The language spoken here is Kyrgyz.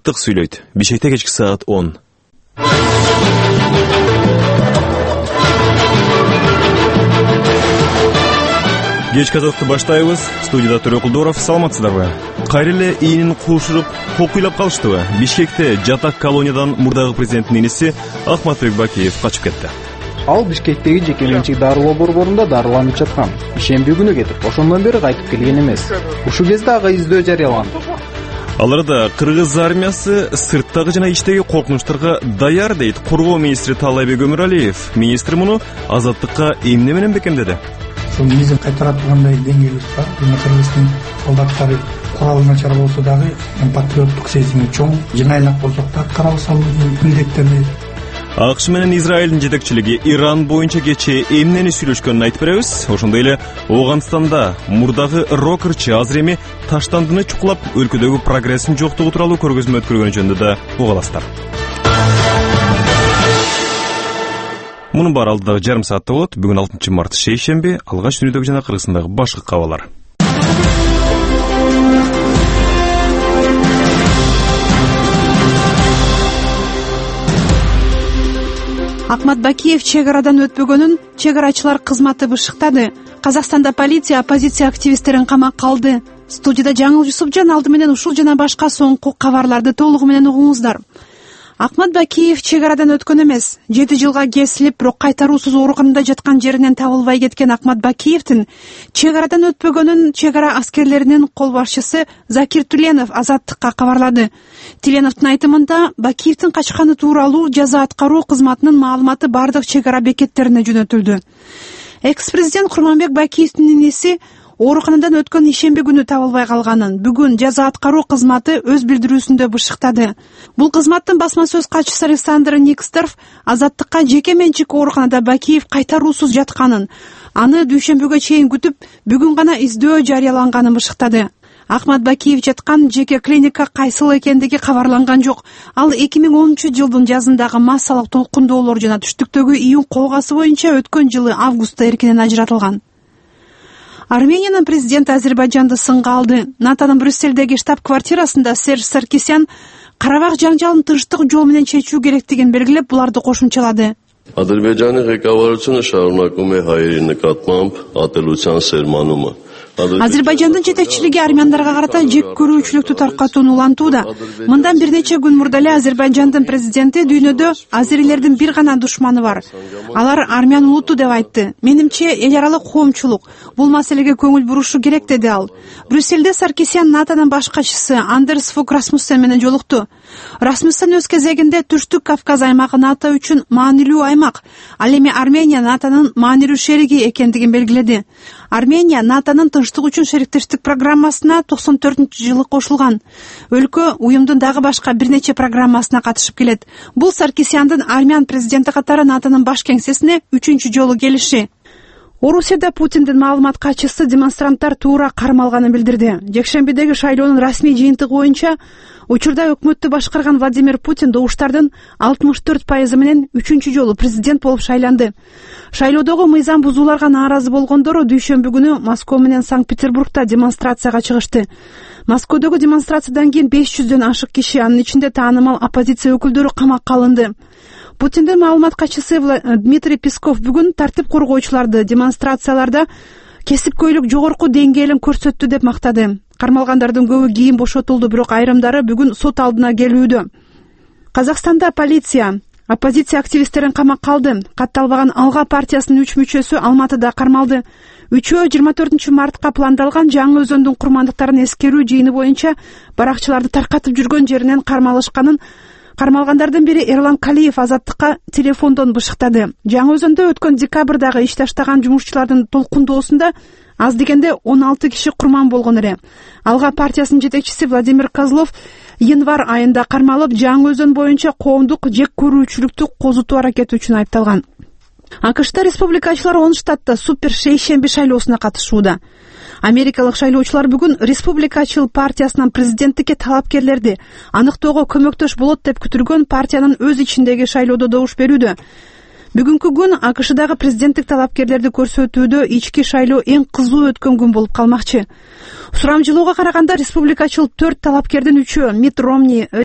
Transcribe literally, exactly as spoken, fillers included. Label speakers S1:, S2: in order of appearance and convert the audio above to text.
S1: Азаттык сүйлөйт. Бишкекте кечки саат он. Кечки азаттыкты баштайбыз. Студияда Төрөкул Доров, саламатсыздарбы? Кайрыле ийнин куушуруп, кокуйлап калыштыбы? Бишкекте жатак колониядан мурдагы президенттин иниси Ахматбек Бакиев качып кетти.
S2: Ал Бишкектеги жеке менчик дарылоо борборунда дарыланып жаткан. Ишемби күнү кетип, ошондон бери кайтып келген эмес. Ушул кезде ага издөө жарыяланды.
S1: Аларда Кыргыз армиясы сырттагы жана ичтеги коркунучтарга даяр дейт коргоо министри Таалайбек Өмүралиев. Министр муну азаттыкка эмне менен бекемдеди?
S3: Ушул негизин кайтара тургандай деңгээлибиз бар. Жана Кыргыздын солдаттары куралы начар болсо дагы патриоттук сезими чоң, жинайлык болсок да карабы салуу милдеттерди.
S1: АКШ менен Израилдин жетекчилиги Иран боюнча кечээ эмнени сүйлөшкөнүн айтып беребиз. Ошондой эле Ооганстанда мурдагы рокерчи азыр эми таштандыны чукулап өлкөдөгү прогресстин жоктугу тууралуу көргөзмө өткөргөнү жөнүндө да угаласыздар. Мунун баары алдыдагы жарым саатта болот. Бүгүн алтынчы март шейшемби, алгач дүйнөдөгү жана Кыргызстандагы башкы кабарлар.
S4: Ахмат Бакиев чек арадан өтпөгөнүн чек арачылар кызматы бышыктады. Казакстанда полиция оппозиция активисттерин камакка алды. Студияда Жаңыл Жусупжан, алды менен ушул жана башка соңку кабарларды толугу менен угуңуздар. Ахмат Бакиев чек арадан өткөн эмес. жети жылга кесилип, бирок кайтаруусуз ооруканада жаткан жеринен табылбай кеткен Ахмат Бакиевдин чек арадан өтпөгөнүн чек ара аскерлеринин кол башчысы Закир Туленов Азаттыкка кабарлады. Туленовдун айтымында Бакиевдин качканы тууралуу жаза аткаруу кызматынын маалыматы бардык чек ара бекеттерине жөнөтүлдү. Экс-президент Курманбек Бакиевдин иниси ооруканадан өткөн ишемби күнү табылбай калганын бүгүн жаза аткаруу кызматы өз билдирүүсүндө бышыктады. Бул кызматтын басма сөз катчысы Александр Никстеров Азаттыкка жеке менчик ооруканада Бакиев кайтаруусуз жатканын, аны дүйшөмбүгө чейин күтүп, бүгүн гана издөө жарыяланганын бышыктады. Ахмат Бакиев жаткан жеке клиника кайсыл экендиги кабарланган жок. Ал эки миң онунчу жылдын жазындагы массалык толкундоолор жана түштүктөгү июнь колгасы боюнча өткөн жылы августта эркинен ажыратылган. Армениянын президенти Азербайжанды сынга алды. НАТОнун Брюссельдеги штаб-квартирасында Серж Саркисян Карабах жаңжалын тынчтык жол менен чечүү керектигин белгилеп, буларды кошумчалады.
S5: Ադրբեջանի ղեկավարությունը շարունակում է հայերի նկատմամբ ատելության սերմանումը.
S4: Азербайжандын жетекчилиги армяндарга карата жек көрүүчүлүктү таркатууну улантууда. Мындан бир нече күн мурда эле Азербайжандын президенти дүйнөдө азерилердин бир гана душманы бар. Алар армян улуту деп айтты. Менимче эл аралык коомчулук бул маселеге көңүл бурушу керек деди ал. Брюссельде Саркисян НАТОнун баш катчысы Андерс Фог Расмуссен менен жолукту. Расмуссен өз кезегинде Түштүк Кавказ аймагы НАТО үчүн маанилүү аймак, ал эми Армения НАТОнун маанилүү шериги экендигин белгиледи. Армения НАТОнун тынчтык үчүн шериктештик программасына токсон төртүнчү жылы кошулган. Өлкө уюмдун дагы башка бир нече программасына катышып келет. Бул Саркисяндын армян президенти катары НАТОнун баш кеңсесине үчүнчү жолу келиши. Орусияда Путиндин маалымат катчысы демонстранттар туура кармалганын билдирди. Жекшембидеги шайлоонун расмий жыйынтыгы боюнча учурда өкмөттү башкарган Владимир Путин добуштардын алтымыш төрт пайызы менен үчүнчү жолу президент болуп шайланды. Шайлоодогу мыйзам бузууларга нааразы болгондор дүйшөмбү күнү Москва менен Санкт-Петербургда демонстрацияга чыгышты. Москвадагы демонстрациядан кийин беш жүздөн ашык киши, анын ичинде таанымал оппозиция өкүлдөрү камакка алынды. Путиндин маалымат катчысы Дмитрий Песков бүгүн тартип коргоочуларды демонстрацияларда кесипкөйлүк жогорку деңгээлин көрсөттү деп мактады. Кармалгандардын көбү кийин бошотулду, бирок айрымдары бүгүн сот алдына келүүдө. Казакстанда полиция оппозиция активисттерин камакка алды. Катталбаган Алга партиясынын үч мүчөсү Алматыда кармалды. Үчөө жыйырма төртүнчү мартка пландалган Жаңы Өзөндүн курмандыктарын эскерүү жыйыны боюнча баракчыларды таркатып жүргөн жеринен кармалышканын Кармалгандардын бири Эрлан Калиев Азаттыкка телефондон бышыктады. Жаңы Өзөндө өткөн декабрдагы иш таштаган жумушчулардын толкундоосунда аз дегенде он алты киши курман болгон эле. Алга партиясынын жетекчиси Владимир Козлов январь айында кармалып, Жаңы Өзөн боюнча коомдук жек көрүүчүлүктү козутуу аракети үчүн айыпталган. АКШта республикачылар он штатта супер шейшемби шайлоосуна катышууда. Америкалык шайлоочулар бүгүн республикачыл партиясынан президенттикке талапкерлерди аныктоого көмөктөш болот деп күтүлгөн партиянын өз ичиндеги шайлоодо добуш берүүдө. Бүгүнкү күн АКШдагы президенттик талапкерлерди көрсөтүүдө ички шайлоо эң кызуу өткөн күн болуп калмакчы. Сурамжылоого караганда республикачыл төрт талапкердин үчөө Мит Ромни